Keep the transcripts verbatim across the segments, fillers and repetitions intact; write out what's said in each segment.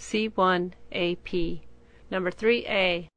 C one A P. Number three A.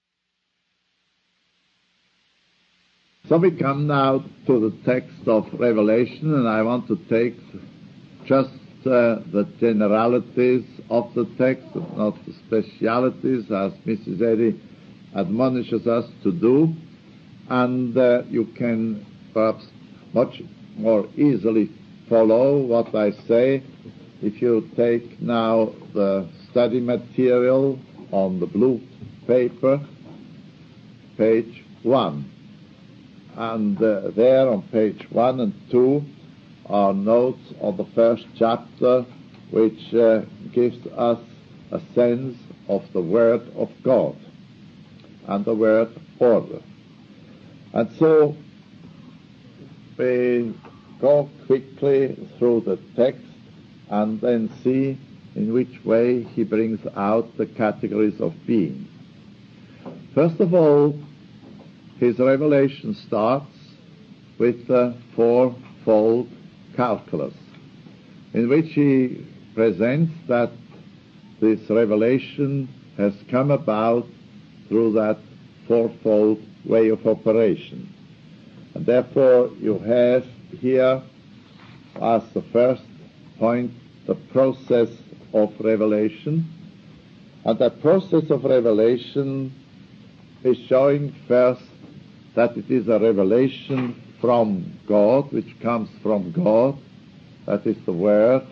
So we come now to the text of Revelation, and I want to take just uh, the generalities of the text, not the specialities, as Missus Eddy admonishes us to do. And uh, you can perhaps much more easily follow what I say if you take now the study material on the blue paper, page one. And uh, there on page one and two are notes on the first chapter, which uh, gives us a sense of the Word of God and the word order. And so we go quickly through the text and then see in which way he brings out the categories of being. First of all, his revelation starts with the fourfold calculus, in which he presents that this revelation has come about through that fourfold way of operation. And therefore you have here, as the first point, the process of revelation. And that process of revelation is showing first that it is a revelation from God, which comes from God, that is the Word,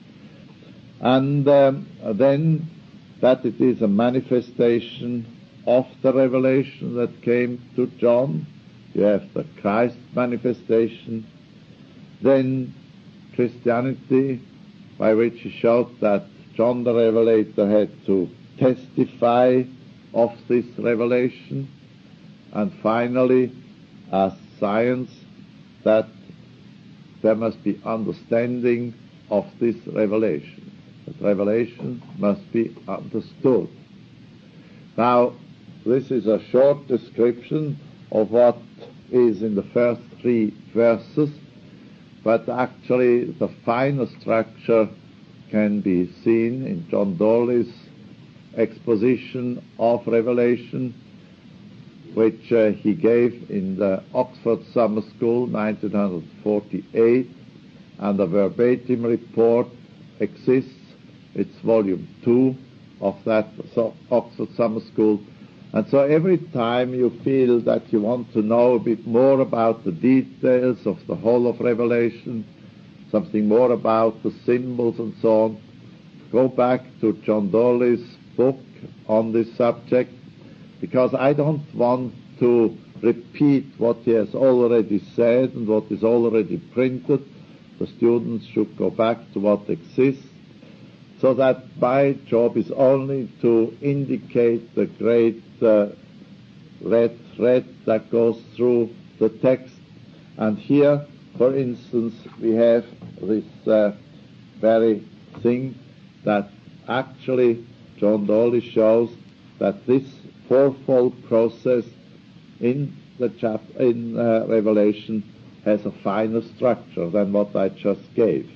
and um, then that it is a manifestation of the revelation that came to John. You have the Christ manifestation, then Christianity, by which he showed that John the Revelator had to testify of this revelation, and finally, as science, that there must be understanding of this revelation. That revelation must be understood. Now, this is a short description of what is in the first three verses, but actually the finer structure can be seen in John Dawley's exposition of Revelation, which uh, he gave in the Oxford Summer School, nineteen forty-eight, and a verbatim report exists. It's volume two of that Oxford Summer School. And so every time you feel that you want to know a bit more about the details of the whole of Revelation, something more about the symbols and so on, go back to John Dawley's book on this subject, because I don't want to repeat what he has already said and what is already printed. The students should go back to what exists, so that my job is only to indicate the great uh, red thread that goes through the text. And here, for instance, we have this uh, very thing that actually John Dawley shows that this fourfold process in the chap in uh, Revelation has a finer structure than what I just gave.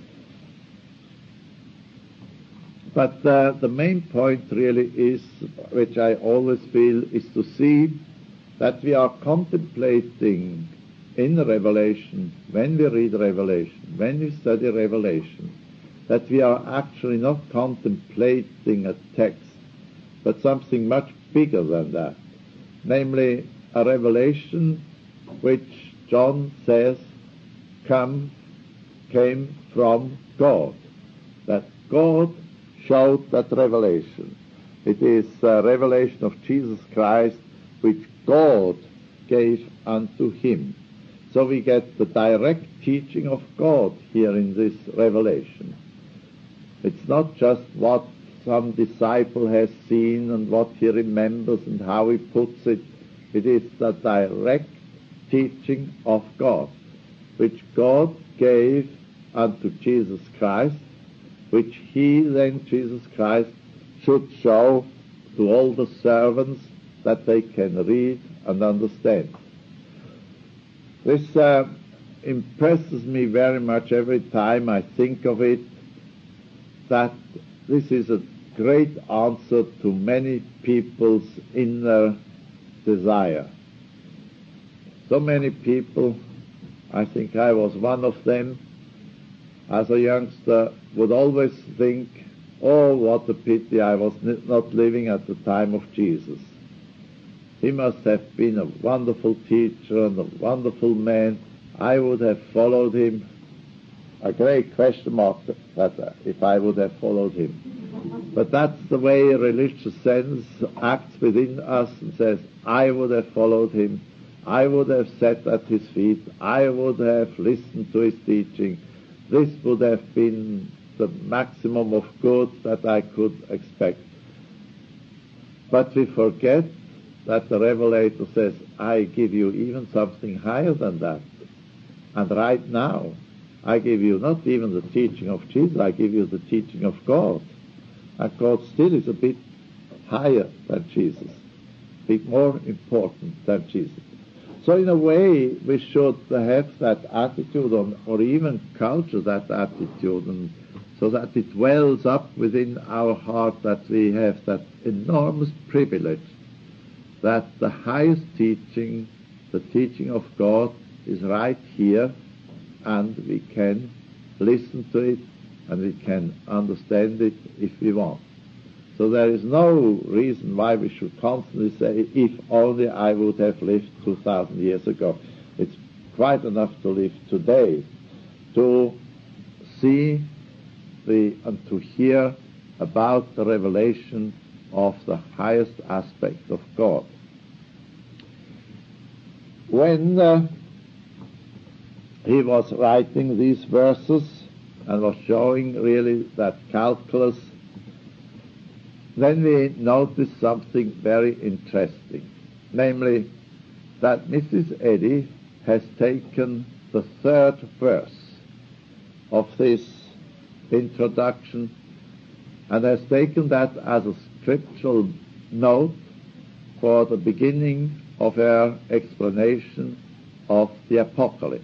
But uh, the main point really is, which I always feel, is to see that we are contemplating in Revelation, when we read Revelation, when we study Revelation, that we are actually not contemplating a text, but something much bigger than that, namely a revelation which John says come, came from God, that God showed that revelation. It is a revelation of Jesus Christ which God gave unto him. So we get the direct teaching of God here in this revelation. It's not just what some disciple has seen and what he remembers and how he puts it. It is the direct teaching of God, which God gave unto Jesus Christ, which he then, Jesus Christ, should show to all the servants that they can read and understand. This uh, impresses me very much every time I think of it, that this is a great answer to many people's inner desire. So many people, I think I was one of them, as a youngster, would always think, oh, what a pity I was not living at the time of Jesus. He must have been a wonderful teacher and a wonderful man. I would have followed him. A great question mark that uh, if I would have followed him. But that's the way religious sense acts within us and says, I would have followed him. I would have sat at his feet. I would have listened to his teaching. This would have been the maximum of good that I could expect. But we forget that the Revelator says, I give you even something higher than that. And right now, I give you not even the teaching of Jesus, I give you the teaching of God. And God still is a bit higher than Jesus, a bit more important than Jesus. So in a way, we should have that attitude, or, or even culture that attitude, and so that it wells up within our heart that we have that enormous privilege that the highest teaching, the teaching of God, is right here, and we can listen to it, and we can understand it if we want. So there is no reason why we should constantly say, if only I would have lived two thousand years ago. It's quite enough to live today, to see the and to hear about the revelation of the highest aspect of God. When uh, he was writing these verses and was showing really that calculus, then we noticed something very interesting, namely that Missus Eddy has taken the third verse of this introduction and has taken that as a scriptural note for the beginning of her explanation of the Apocalypse.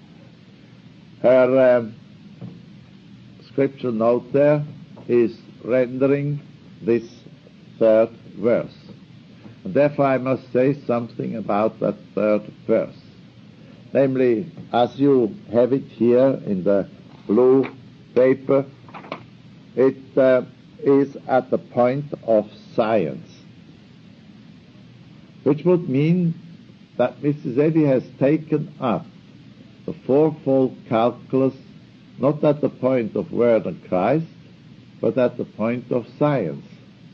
Her um, scriptural note there is rendering this third verse. And therefore I must say something about that third verse. Namely, as you have it here in the blue paper, it uh, is at the point of science, which would mean that Missus Eddy has taken up the fourfold calculus not at the point of Word and Christ, but at the point of science.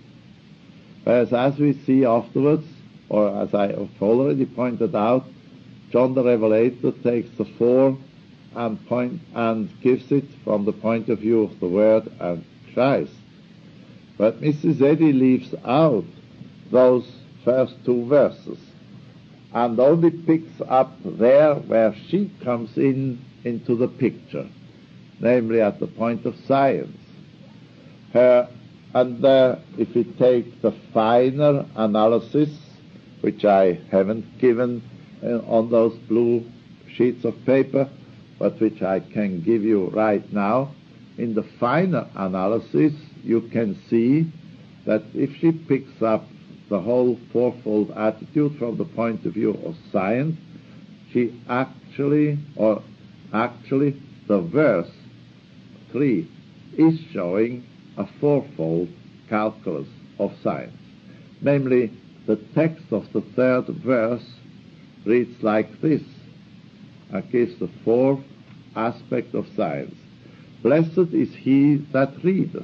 Whereas as we see afterwards, or as I have already pointed out, John the Revelator takes the four and point and gives it from the point of view of the Word and Christ. But Missus Eddy leaves out those first two verses and only picks up there where she comes in into the picture, namely at the point of science. Her And uh, if we take the finer analysis, which I haven't given uh, on those blue sheets of paper, but which I can give you right now, in the finer analysis you can see that if she picks up the whole fourfold attitude from the point of view of science, she actually, or actually the verse three is showing a fourfold calculus of science. Namely, the text of the third verse reads like this, and gives the fourth aspect of science. Blessed is he that readeth.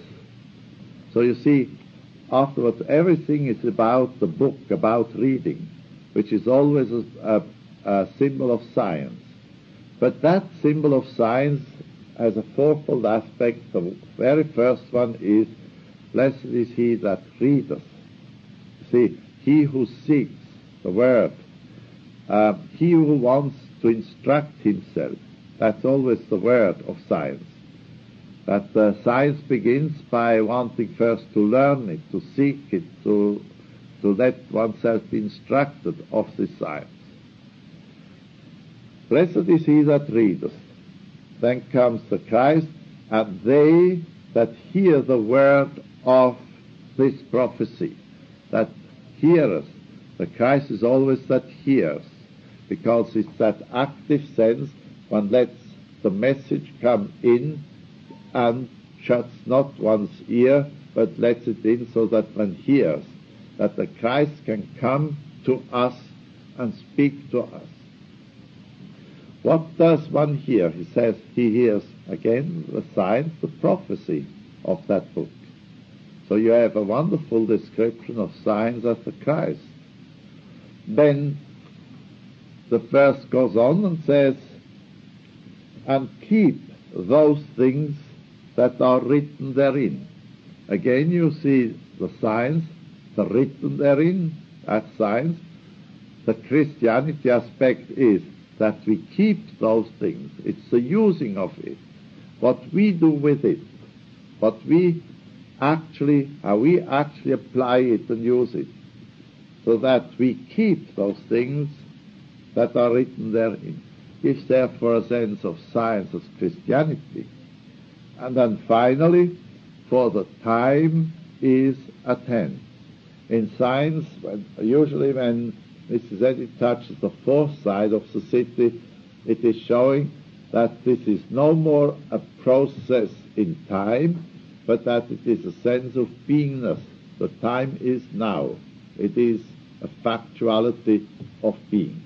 So you see, afterwards everything is about the book, about reading, which is always a, a, a symbol of science. But that symbol of science has a fourfold aspect. The very first one is, blessed is he that readeth. See, he who seeks the word, uh, he who wants to instruct himself. That's always the word of science. That uh, science begins by wanting first to learn it, to seek it, to, to let oneself be instructed of this science. Blessed is he that readeth. Then comes the Christ, and they that hear the word of this prophecy, that hearers. The Christ is always that hears, because it's that active sense. One lets the message come in and shuts not one's ear, but lets it in so that one hears, that the Christ can come to us and speak to us. What does one hear? He says he hears, again, the signs, the prophecy of that book. So you have a wonderful description of signs of the Christ. Then the verse goes on and says, and keep those things that are written therein. Again you see the signs, the written therein, as signs. The Christianity aspect is that we keep those things. It's the using of it, what we do with it, what we actually, how we actually apply it and use it, so that we keep those things that are written therein. Gives therefore a sense of science of Christianity. And then finally, for the time is at hand. In science, when, usually when Missus Eddy touches the fourth side of the city, it is showing that this is no more a process in time, but that it is a sense of beingness. The time is now. It is a factuality of being.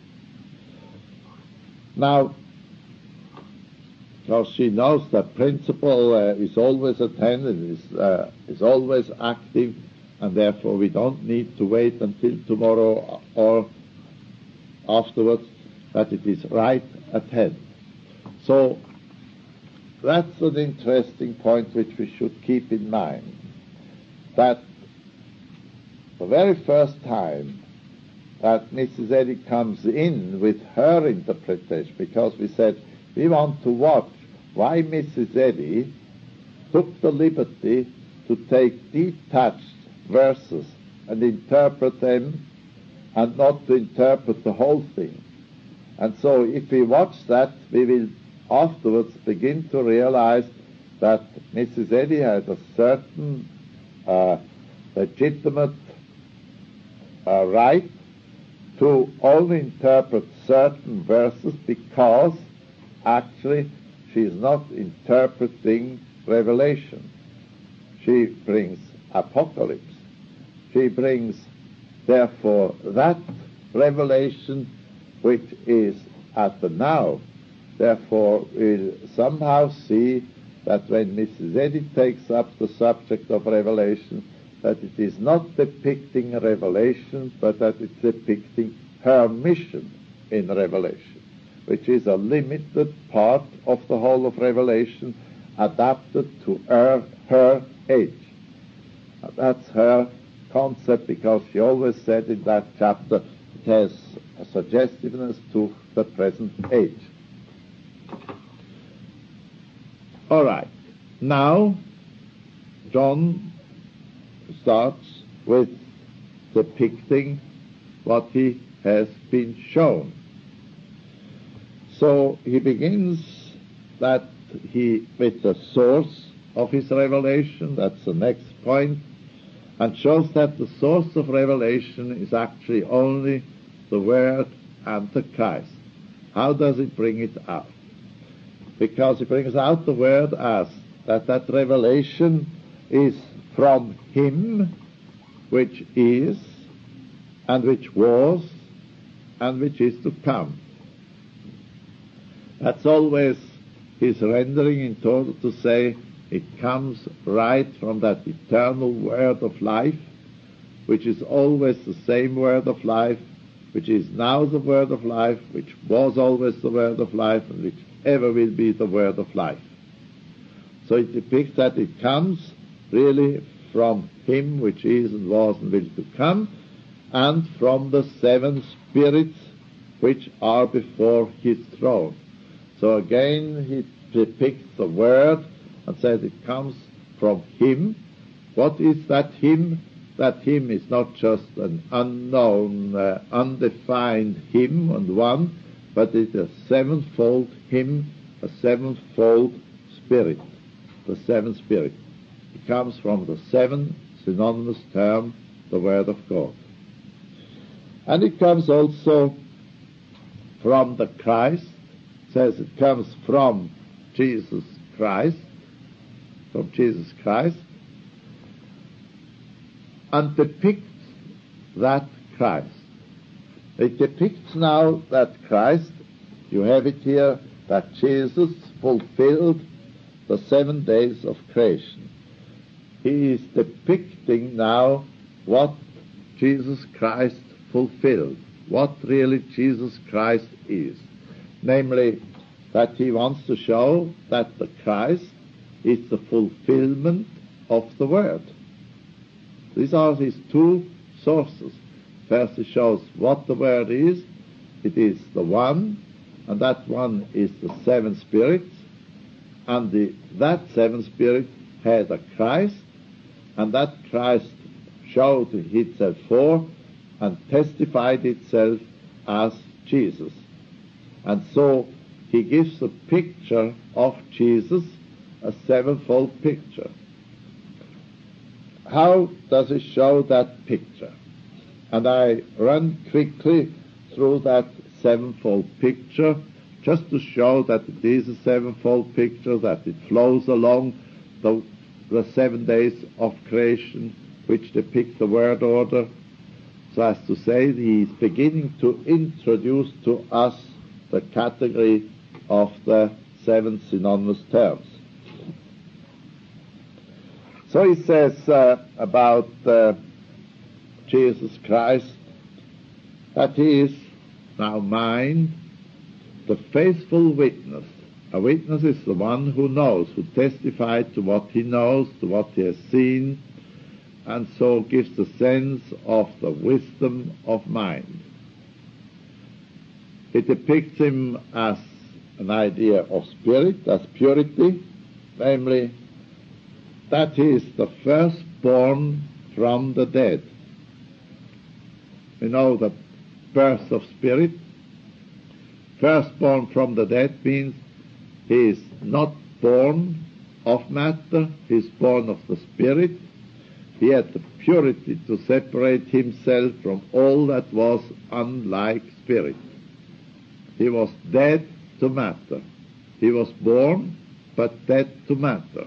Now, because she knows that principle uh, is always at hand and is, uh, is always active, and therefore we don't need to wait until tomorrow or afterwards, that it is right at hand. So that's an interesting point which we should keep in mind, that the very first time that Missus Eddy comes in with her interpretation, because we said we want to watch why Missus Eddy took the liberty to take detached verses and interpret them and not to interpret the whole thing. And so if we watch that, we will afterwards begin to realize that Missus Eddy had a certain uh, legitimate uh, right to only interpret certain verses, because actually she is not interpreting Revelation. She brings Apocalypse. She brings, therefore, that revelation which is at the now. Therefore, we'll somehow see that when Missus Eddy takes up the subject of Revelation, that it is not depicting Revelation, but that it's depicting her mission in Revelation, which is a limited part of the whole of Revelation, adapted to her, her age. That's her concept, because she always said in that chapter it has a suggestiveness to the present age. All right. Now, John starts with depicting what he has been shown. So he begins that he with the source of his revelation, that's the next point, and shows that the source of revelation is actually only the Word and the Christ. How does it bring it out? Because it brings out the Word as that that revelation is from Him which is, and which was, and which is to come. That's always his rendering in order to say it comes right from that eternal Word of life, which is always the same Word of life, which is now the Word of life, which was always the Word of life, and which ever will be the Word of life. So it depicts that it comes really from Him which is and was and will to come, and from the seven spirits which are before His throne. So again he depicts the Word and says it comes from Him. What is that Him? That Him is not just an unknown, uh, undefined Him and one, but it's a sevenfold Him, a sevenfold Spirit, the seven Spirit. It comes from the seven synonymous term, the Word of God. And it comes also from the Christ, says it comes from Jesus Christ, from Jesus Christ, and depicts that Christ. It depicts now that Christ, you have it here, that Jesus fulfilled the seven days of creation. He is depicting now what Jesus Christ fulfilled, what really Jesus Christ is. Namely, that he wants to show that the Christ is the fulfillment of the Word. These are his two sources. First, he shows what the Word is. It is the One, and that One is the seven spirits, and the, that seven spirit had a Christ, and that Christ showed itself forth and testified itself as Jesus. And so he gives a picture of Jesus, a sevenfold picture. How does he show that picture? And I run quickly through that sevenfold picture just to show that it is a sevenfold picture, that it flows along the, the seven days of creation, which depict the word order, so as to say he is beginning to introduce to us the category of the seven synonymous terms. So he says uh, about uh, Jesus Christ that he is now mine, the faithful witness. A witness is the one who knows, who testifies to what he knows, to what he has seen, and so gives the sense of the wisdom of mind. It depicts him as an idea of spirit, as purity, namely that he is the firstborn from the dead. You know, the birth of spirit. Firstborn from the dead means he is not born of matter, he is born of the spirit. He had the purity to separate himself from all that was unlike spirit. He was dead to matter. He was born, but dead to matter.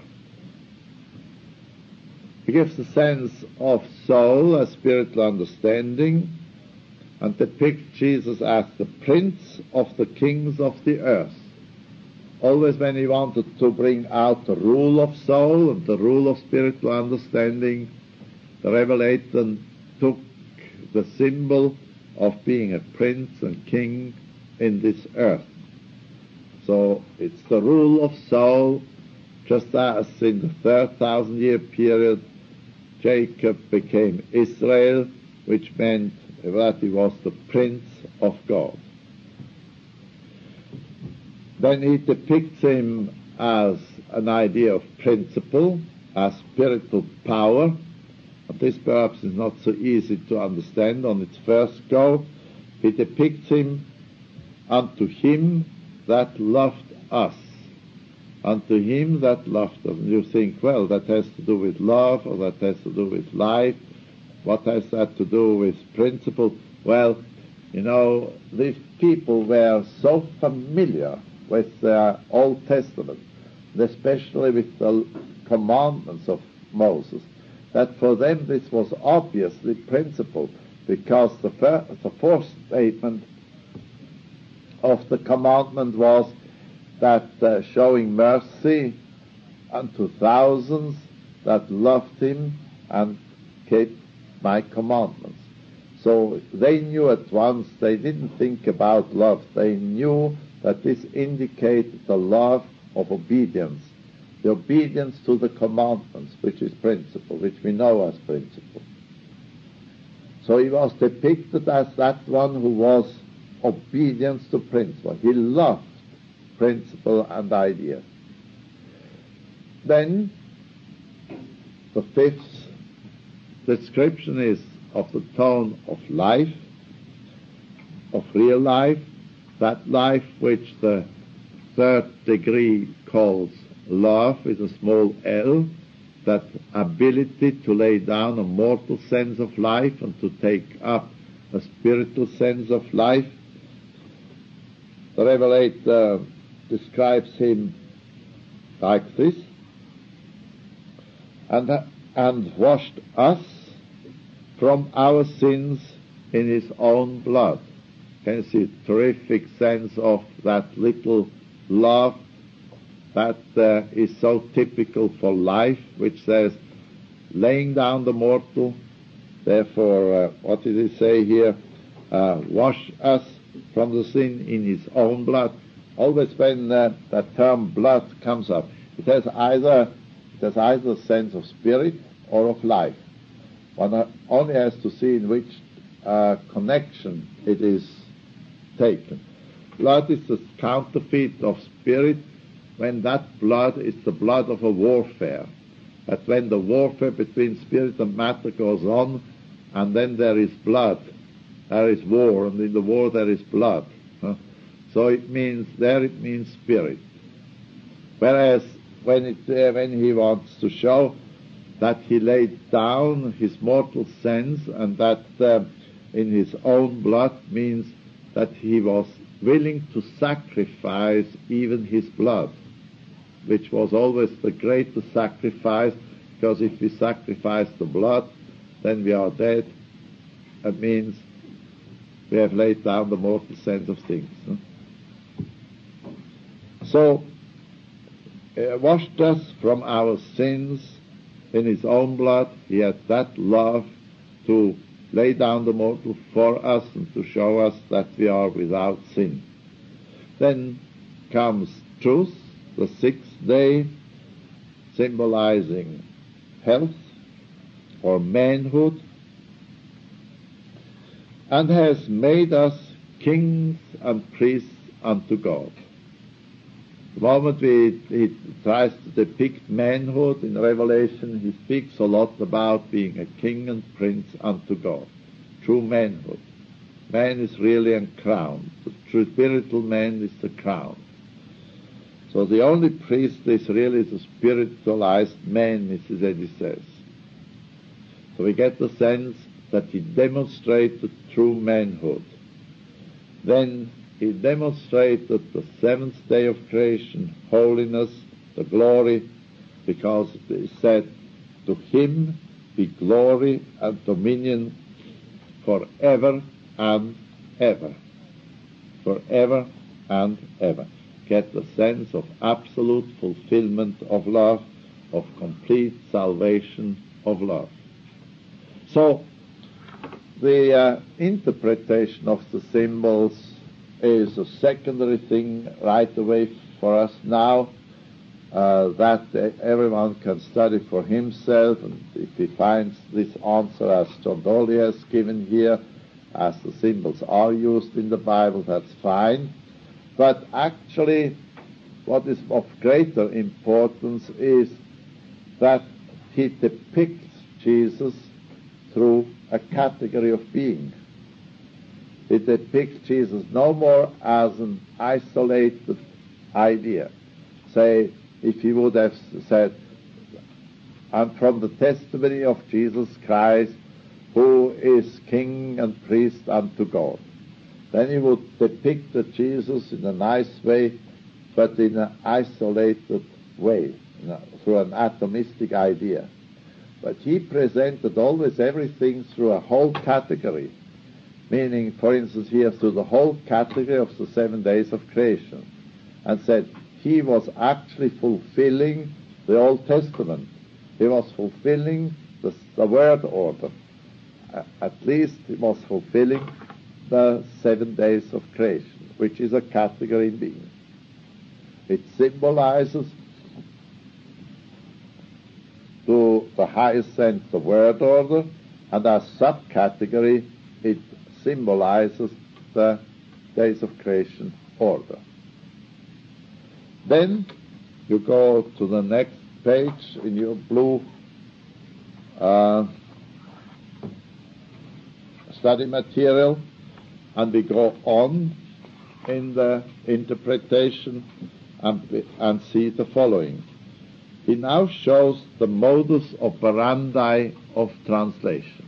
He gives the sense of soul, a spiritual understanding, and depicts Jesus as the prince of the kings of the earth. Always when he wanted to bring out the rule of soul and the rule of spiritual understanding, the Revelator took the symbol of being a prince and king in this earth. So it's the rule of soul, just as in the third thousand year period Jacob became Israel, which meant that he was the prince of God. Then he depicts him as an idea of principle, as spiritual power. But this perhaps is not so easy to understand on its first go. He depicts him unto him that loved us. Unto him that loved us. And you think, well, that has to do with love, or that has to do with life. What has that to do with principle? Well, you know, these people were so familiar with the Old Testament, and especially with the commandments of Moses, that for them this was obviously principle, because the, first, the fourth statement of the commandment was that uh, showing mercy unto thousands that loved him and kept my commandments. So they knew at once, they didn't think about love, they knew that this indicated the love of obedience, the obedience to the commandments, which is principle, which we know as principle. So he was depicted as that one who was obedience to principle. He loved principle and idea. Then the fifth description is of the tone of life, of real life, that life which the third degree calls love with a small l, that ability to lay down a mortal sense of life and to take up a spiritual sense of life. The Revelator describes him like this, and, and washed us from our sins in his own blood. Can you see a terrific sense of that little love that uh, is so typical for life, which says, laying down the mortal, therefore, uh, what did he say here? Uh, wash us from the sin in his own blood. Always when uh, that term blood comes up, it has either it has either a sense of spirit or of life. One only has to see in which uh, connection it is taken. Blood is the counterfeit of spirit, when that blood is the blood of a warfare. But when the warfare between spirit and matter goes on, and then there is blood, there is war, and in the war there is blood. Huh? So it means, there it means spirit. Whereas when, it, uh, when he wants to show that he laid down his mortal sense, and that uh, in his own blood means that he was willing to sacrifice even his blood, which was always the greatest sacrifice, because if we sacrifice the blood, then we are dead. That means we have laid down the mortal sense of things. Huh? So, uh, washed us from our sins in his own blood. He had that love to lay down the mortal for us and to show us that we are without sin. Then comes truth, the sixth day, symbolizing health or manhood, and has made us kings and priests unto God. The moment we, he tries to depict manhood in Revelation, he speaks a lot about being a king and prince unto God. True manhood. Man is really a crown. The true spiritual man is the crown. So the only priest is really the spiritualized man, Missus Eddy says. So we get the sense that he demonstrated true manhood. Then he demonstrated the seventh day of creation, holiness, the glory, because it said, to him be glory and dominion forever and ever. Forever and ever. Get the sense of absolute fulfillment of love, of complete salvation of love. So, the uh, interpretation of the symbols is a secondary thing right away for us now, uh, that uh, everyone can study for himself, and if he finds this answer as John Dolly has given here, as the symbols are used in the Bible, that's fine. But actually, what is of greater importance is that he depicts Jesus through a category of being. It depicts Jesus no more as an isolated idea. Say, if he would have said, and from the testimony of Jesus Christ, who is King and priest unto God, then he would depict the Jesus in a nice way, but in an isolated way, you know, through an atomistic idea. But he presented always everything through a whole category, meaning, for instance, here through the whole category of the seven days of creation, and said he was actually fulfilling the Old Testament. He was fulfilling the, the word order. Uh, at least he was fulfilling the seven days of creation, which is a category in being. It symbolizes to the highest sense the word order, and as subcategory it symbolizes the days of creation order. Then you go to the next page in your blue uh, study material, and we go on in the interpretation and, and see the following. he now shows the modus operandi of translation.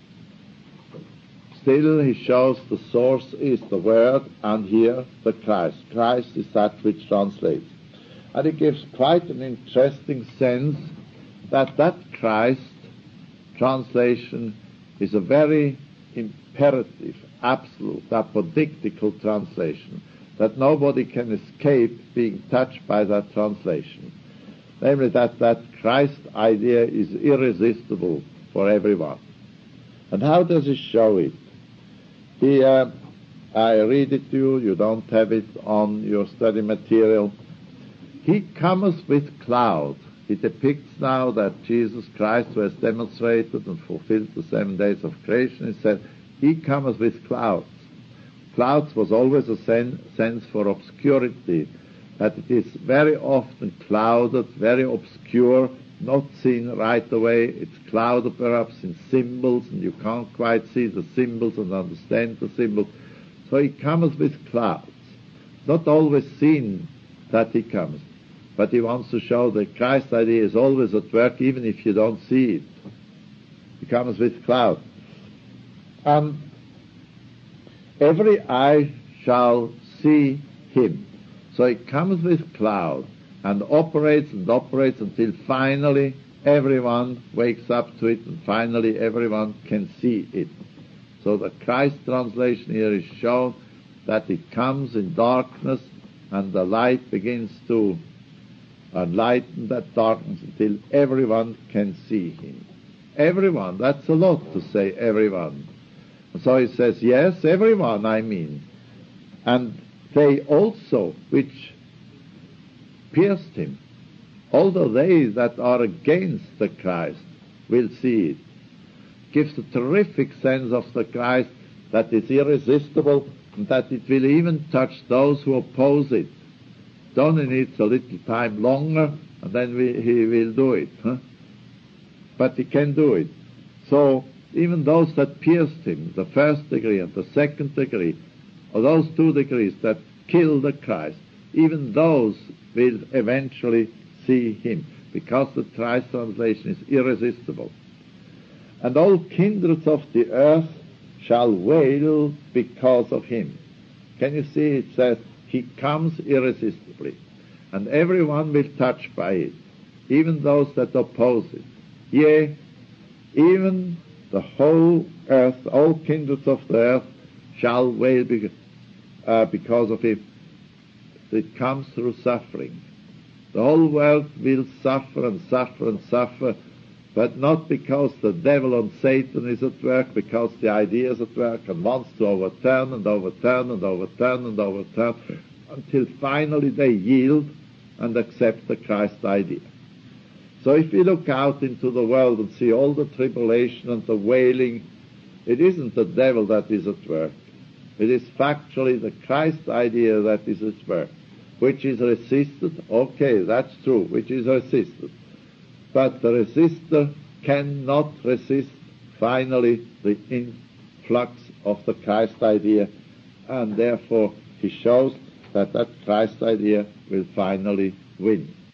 Still, he shows the source is the Word, and here the Christ. Christ is that which translates. And he gives quite an interesting sense that that Christ translation is a very imperative, absolute, apodictical translation, that nobody can escape being touched by that translation. Namely, that that Christ idea is irresistible for everyone. And how does he show it? Here, I read it to you, you don't have it on your study material. He cometh with cloud. He depicts now that Jesus Christ, who has demonstrated and fulfilled the seven days of creation, he said, he cometh with clouds. Clouds was always a sen- sense for obscurity, that it is very often clouded, very obscure, not seen right away. It's clouded perhaps in symbols, and you can't quite see the symbols and understand the symbols. So he comes with clouds. Not always seen that he comes, but he wants to show that Christ's idea is always at work, even if you don't see it. He comes with clouds. And every eye shall see him. So he comes with cloud and operates and operates until finally everyone wakes up to it, and finally everyone can see it. So the Christ translation here is shown that it comes in darkness, and the light begins to enlighten that darkness until everyone can see him. Everyone, that's a lot to say, everyone. So he says, yes, everyone, I mean. And they also, which pierced him, although they that are against the Christ will see it, gives a terrific sense of the Christ that is irresistible, and that it will even touch those who oppose it. It only needs a little time longer, and then we, he will do it. Huh? But he can do it. So even those that pierced him, the first degree and the second degree, or those two degrees that kill the Christ, even those will eventually see him, because the Christ translation is irresistible. And all kindreds of the earth shall wail because of him. Can you see? It says, he comes irresistibly, and everyone will touch by it, even those that oppose it. Yea, even the whole earth, all kindreds of the earth shall wail because, uh, because of him. It comes through suffering. The whole world will suffer and suffer and suffer, but not because the devil and Satan is at work, because the idea is at work and wants to overturn and overturn and overturn and overturn, until finally they yield and accept the Christ idea. So if we look out into the world and see all the tribulation and the wailing, it isn't the devil that is at work. It is factually the Christ idea that is at work, which is resisted. Okay, that's true, which is resisted. But the resistor cannot resist finally the influx of the Christ idea, and therefore he shows that that Christ idea will finally win.